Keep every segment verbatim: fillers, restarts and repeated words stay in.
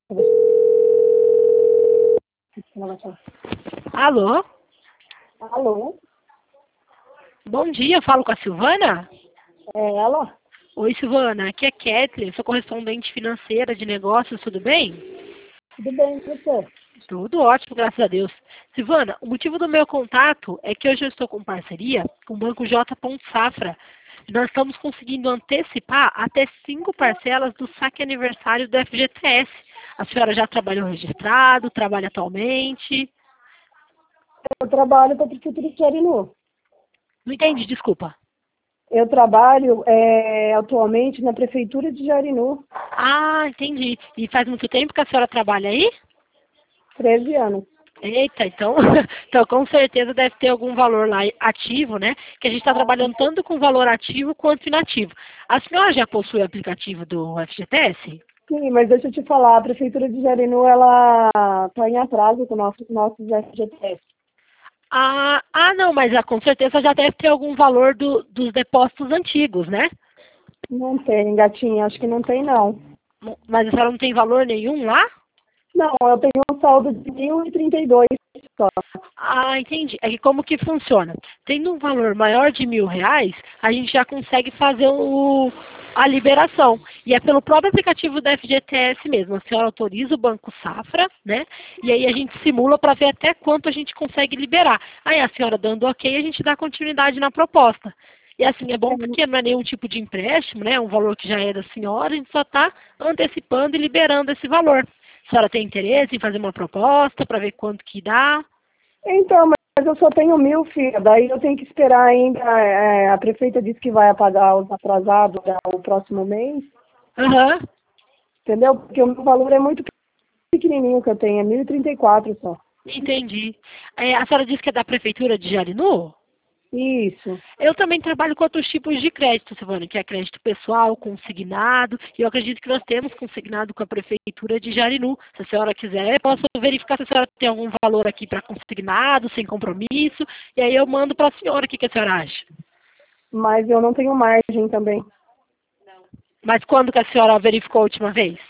Alô? Alô? Bom dia, falo com a Silvana? É ela? Oi, Silvana, aqui é Kathleen, sou correspondente financeira de negócios, tudo bem? Tudo bem, e você? Tudo ótimo, graças a Deus. Silvana, o motivo do meu contato é que hoje eu estou com parceria com o Banco J. Safra. Nós estamos conseguindo antecipar até cinco parcelas do saque aniversário do F G T S. A senhora já trabalhou registrado, trabalha atualmente? Eu trabalho para a Prefeitura de Jarinu. Não entendi, desculpa. Eu trabalho é, atualmente na Prefeitura de Jarinu, Ah, entendi. E faz muito tempo que a senhora trabalha aí? treze anos. Eita, então, então com certeza deve ter algum valor lá ativo, né? Que a gente está trabalhando tanto com valor ativo quanto inativo. A senhora já possui o aplicativo do F G T S? Sim, mas deixa eu te falar, a Prefeitura de Jarinu, ela está em atraso com nossos nossos F G T S. Ah, ah, não, mas ah, com certeza já deve ter algum valor do- dos depósitos antigos, né? Não tem, gatinha, acho que não tem, não. Mas a senhora não tem valor nenhum lá? Não, eu tenho um saldo de mil e trinta e dois só. Ah, entendi. É que como que funciona? Tendo um valor maior de mil reais, a gente já consegue fazer o, a liberação. E é pelo próprio aplicativo da F G T S mesmo. A senhora autoriza o Banco Safra, né? E aí a gente simula para ver até quanto a gente consegue liberar. Aí a senhora dando ok, a gente dá continuidade na proposta. E assim, é bom porque não é nenhum tipo de empréstimo, né? É um valor que já é da senhora, a gente só está antecipando e liberando esse valor. A senhora tem interesse em fazer uma proposta para ver quanto que dá? Então, mas eu só tenho mil, filha. Daí eu tenho que esperar ainda. É, a prefeita disse que vai apagar os atrasados já o próximo mês. Aham, Entendeu? Porque o meu valor é muito pequenininho que eu tenho, é mil e trinta e quatro só. entendi. É, a senhora disse que é da Prefeitura de Jarinu? Isso. Eu também trabalho com outros tipos de crédito, Silvana, que é crédito pessoal, consignado, e eu acredito que nós temos consignado com a Prefeitura de Jarinu. Se a senhora quiser, eu posso verificar se a senhora tem algum valor aqui para consignado, sem compromisso, e aí eu mando para a senhora o que, que a senhora acha. Mas eu não tenho margem também. Mas quando que a senhora verificou a última vez?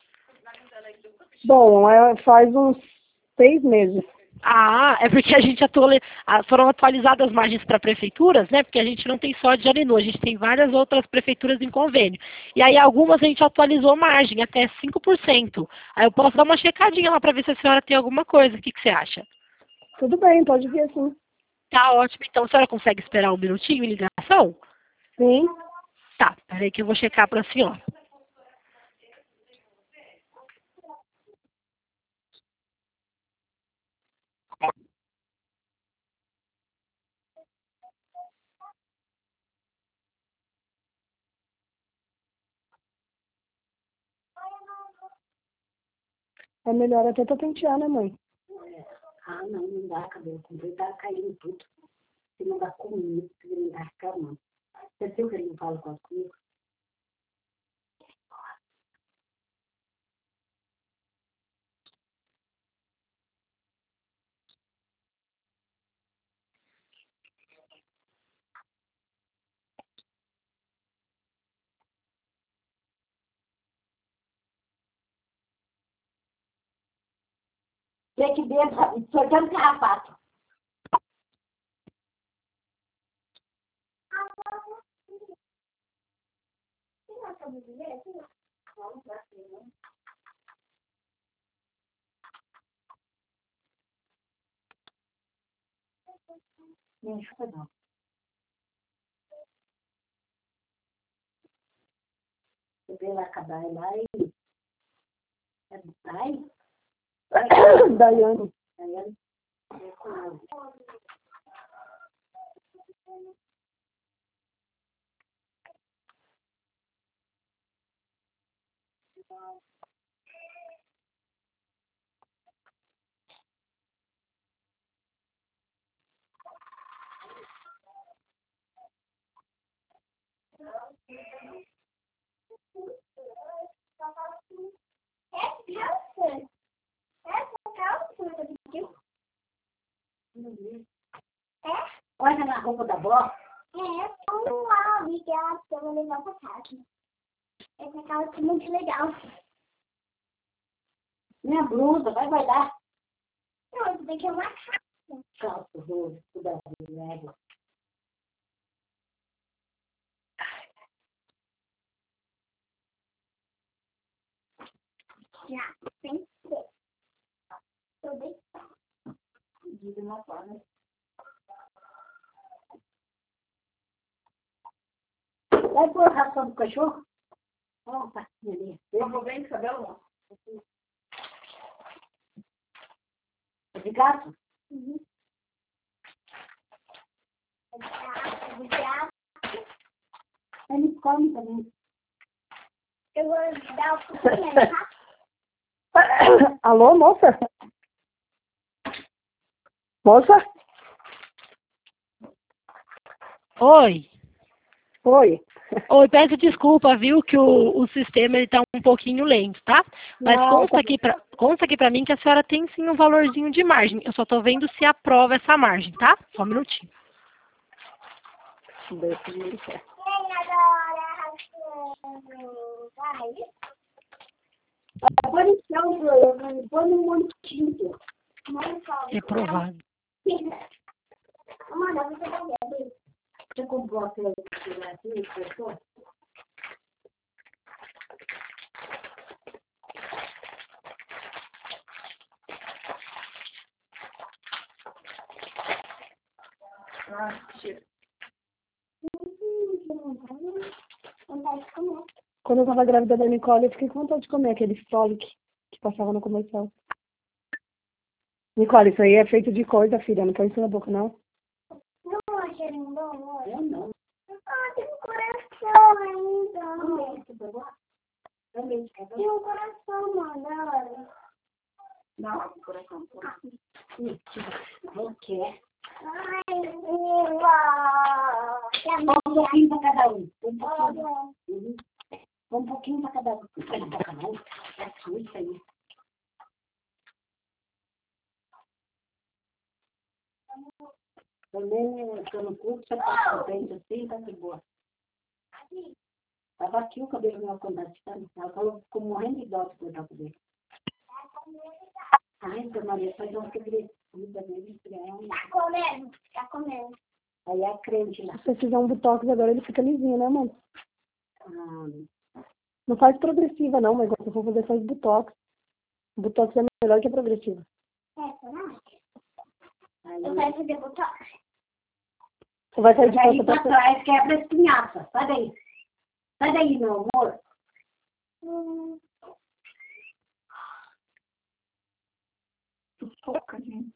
Bom, é, faz uns seis meses. Ah, é porque a gente atuali... ah, foram atualizadas as margens para prefeituras, né? Porque a gente não tem só de Jarinu, a gente tem várias outras prefeituras em convênio. E aí algumas a gente atualizou a margem, até cinco por cento. Aí eu posso dar uma checadinha lá para ver se a senhora tem alguma coisa. O que, que você acha? Tudo bem, pode vir assim. Tá ótimo. Então a senhora consegue esperar um minutinho em ligação? Sim. Tá, peraí que eu vou checar para a senhora. É melhor até pra pentear, né, mãe? Ah, não, não dá, cabelo comprido, tá caindo tudo. Se não dá comigo, se não dá calma. Você viu que ele não fala quase comigo? Tem que ver, sortando carrapato. Não enxuga não. Você vê lá acabar lá e... É do pai? Daiane. Daiane? É com ela. Olha na roupa da vó. É, vamos lá, obrigada, eu vou levar pra casa. Essa calça é muito legal. Minha blusa, vai guardar. Não, isso daqui é uma Calça, rosto, tudo a ver, égua. já. Tem que ser. Tô deitando. Diz uma forma. Vai pôr ração do cachorro? Ó, pastinha ali. Eu vou bem de cabelo, não. É de gato? Uhum. Já, já. Ele come também. Eu vou dar o pouquinho, tá? Alô, moça? Moça? Oi. Oi. Oi, peço desculpa, viu, que o, o sistema ele tá um pouquinho lento, tá? Mas Não, consta tá aqui, pra, consta aqui pra mim que a senhora tem sim um valorzinho de margem. Eu só tô vendo se aprova essa margem, tá? Só um minutinho. Deixa eu ver. Vem agora, vai. Põe no chão, Bruno. Põe no montinho. Reprovado. Mano, você vai ver. Você comprou aquele assim, pessoa? Ah, tira. Vontade de comer. Quando eu tava grávida da Nicole, eu fiquei com vontade de comer aquele Frolic que passava no comercial. Nicole, isso aí é feito de coisa, filha. Não põe isso na boca, não. Não achei um bom, amor. Eu não. Ah, tem um coração ainda. Também, você pegou? Também, quer ver? Tem um coração, mano. Não, coração. Mentira. Não quer. Ai, viva. Põe um pouquinho pra cada um. Põe um pouquinho. Uhum. Põe um pouquinho pra cada um. Não põe na boca, não. É sua isso aí. Também, eu no curso, você passa o pente assim, tá de boa. Tava aqui o cabelo meu quando ela estava. Ela falou que ficou morrendo de dó de cortar o cabelo. Ai, dona Maria, faz uma quebrada. Tá comendo, tá comendo. Aí é a crente lá. Se você fizer um botox agora, ele fica lisinho, né, mano? Ah, Não faz progressiva, não, mas quando você for fazer, faz botox. Botox é melhor que a progressiva. É, não? aí, Eu quero fazer botox. Você vai sair de aí costa pra pra trás quebra a espinhaça. Sai daí. Sai daí, meu amor. Hum. foca, gente.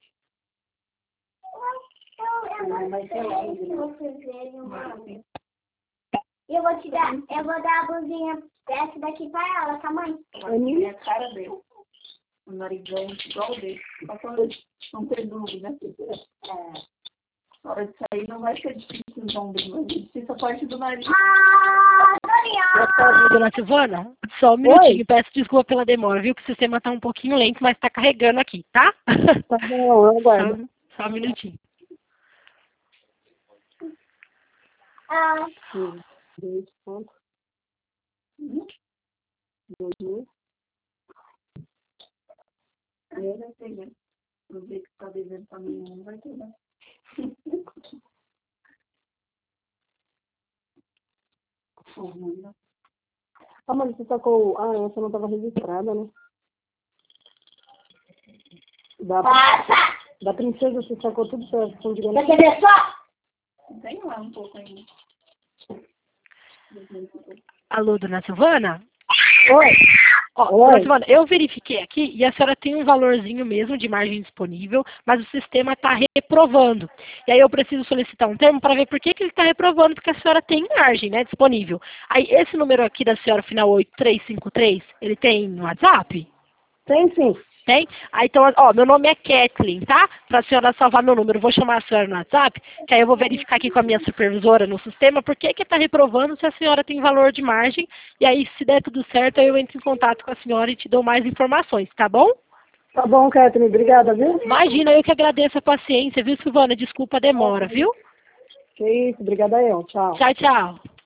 Eu, eu Não, não vai ser sei longe, se né? vocês verem, mano. Eu vou te dar, eu vou dar a blusinha dessa daqui pra ela, tá, mãe? É minha? a cara dele. O narigão igual dele. Só quando não ter dúvida. É. Na hora de sair não vai ser difícil os ombros, mas é difícil a parte do nariz. Ah, Dorian! Dona Silvana, só um minutinho, peço desculpa pela demora, viu? Que o sistema tá um pouquinho lento, mas tá carregando aqui, tá? Tá bom, eu aguardo. Só, só um minutinho. Ah, Um, dois pontos. Dois mil. Eu não sei, né? Vou ver que tá devendo pra mim, não vai ter, né? Ah, mas você sacou... Ah, essa não tava registrada, né? Da, Passa! da princesa você sacou tudo certo. São de Você quer ver só? Tem lá um pouco ainda. Alô, Dona Silvana? Oi! Ó, Oi. Dona Silvana, eu verifiquei aqui e a senhora tem um valorzinho mesmo de margem disponível, mas o sistema está reprovando. E aí eu preciso solicitar um termo para ver por que, que ele está reprovando, porque a senhora tem margem, né, disponível. Aí esse número aqui da senhora, final oito três cinco três, ele tem no WhatsApp? Tem sim. Tem? Ah, então, ó, meu nome é Kathleen, tá? Pra senhora salvar meu número, eu vou chamar a senhora no WhatsApp, que aí eu vou verificar aqui com a minha supervisora no sistema, por que que tá reprovando se a senhora tem valor de margem, e aí, se der tudo certo, aí eu entro em contato com a senhora e te dou mais informações, tá bom? Tá bom, Kathleen. Obrigada, viu? Imagina, eu que agradeço a paciência, viu, Silvana? Desculpa a demora, viu? Que isso. Obrigada eu. Tchau. Tchau, tchau.